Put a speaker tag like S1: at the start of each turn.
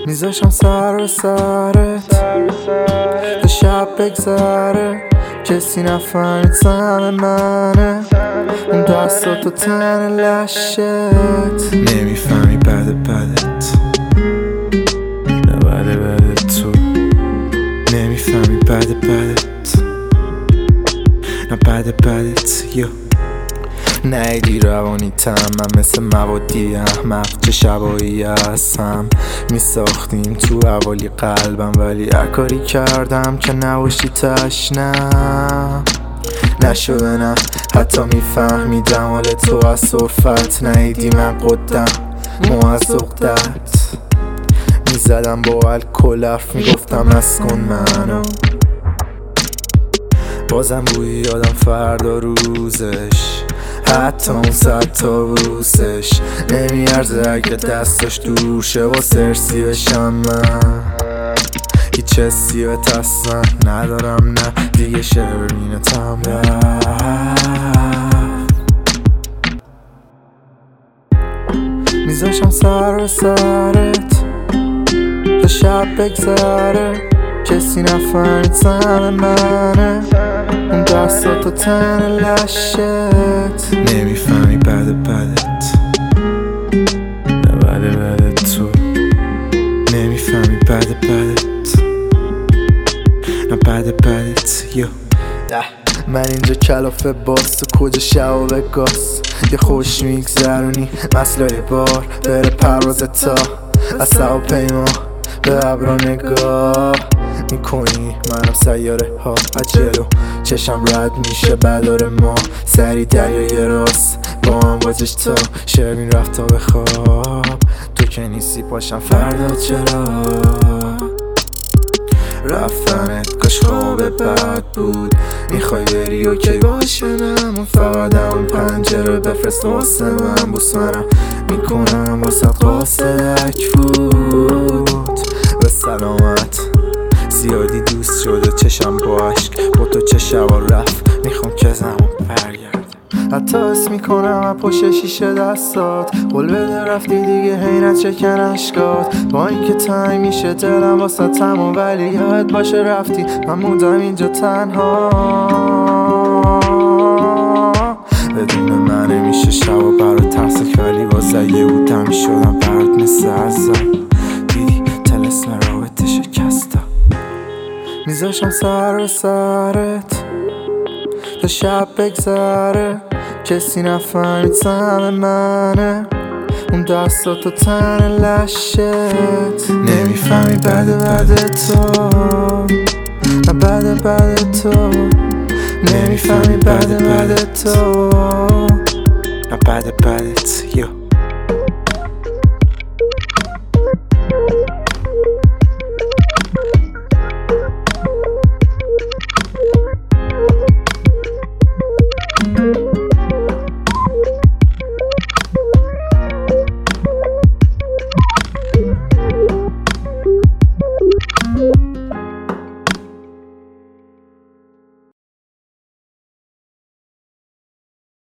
S1: میذاشم سر به سرت تا شب بگذره، کسی نفهمید سهم منه اون دستات و تن لشت.
S2: نمیفهمی بدت نه بدت تو، نمیفهمی بدت نه بدت یو. نیدی روانی تم من مثل موادی احمق، چه شبایی هستم میساختیم تو حوالی قلبم، ولی کاری کردم که نباشی تشنم. نشده نه حتی میفهمیدم حال تو از صرفت، نیدی من قدم از عقدت میزدم با الکل حرف میگفتم نسکن منو، بازم بوی یادم فردا روزش، حتی اون 100 تا بوسش نمیارزه اگه دستش دور شه و سرسی بشم. من هیچ حسی به تصم ندارم، نه دیگه شرمینتم رفت.
S1: میذاشم سر به سرت تا شب بگذره، کسی نفهمید سهم منه اون دستات و تن لشت.
S2: نمیفهمی بدت نه بدت تو، نمیفهمی بدت نه بدت یو.
S1: من اینجا کلافه باز، تو کجا شباب گاز، یه خوش میگذرونی مسئله بار بره پرواز تا از هواپیما به ابرا نگاه میکنی. منم سیاره ها عجلو چشم رد میشه بدار ما، سری دریای راست با هم واجش تا شرمین رفت تا به خواب. تو که نیستی پاشم فردا چرا رفتنت کاش خواب بد بود، میخوای بری اوکی باشه نمون، فقط همون پنجره بفرست واسه من، بوس منم میکنم واسه قاصدک فوت به سلامت. زیادی دوست شده چشم با عشق با تو چه شبا رفت، میخوام که زمان برگرد. حتی حس میکنم از پشت شیشه دستات، قول بده رفتی دیگه حیرت چکن اشکات، با اینکه تنگ میشه دلم واسه تمام، ولی یاد باشه رفتی من موندم اینجا تنها. بدون من نمیشه شبا برات ترسک، ولی واسه یه بودم میشدم برات مثل ازم، دیدی تلسم رابطه شکستم. میذاشم سر به سرت تا شب بگذره، کسی نفهمید سهم منه اون دستات و تن لشت.
S2: نمیفهمی بدت
S1: تو نه بدت تو، نمیفهمی بدت تو
S2: نه بدت یو.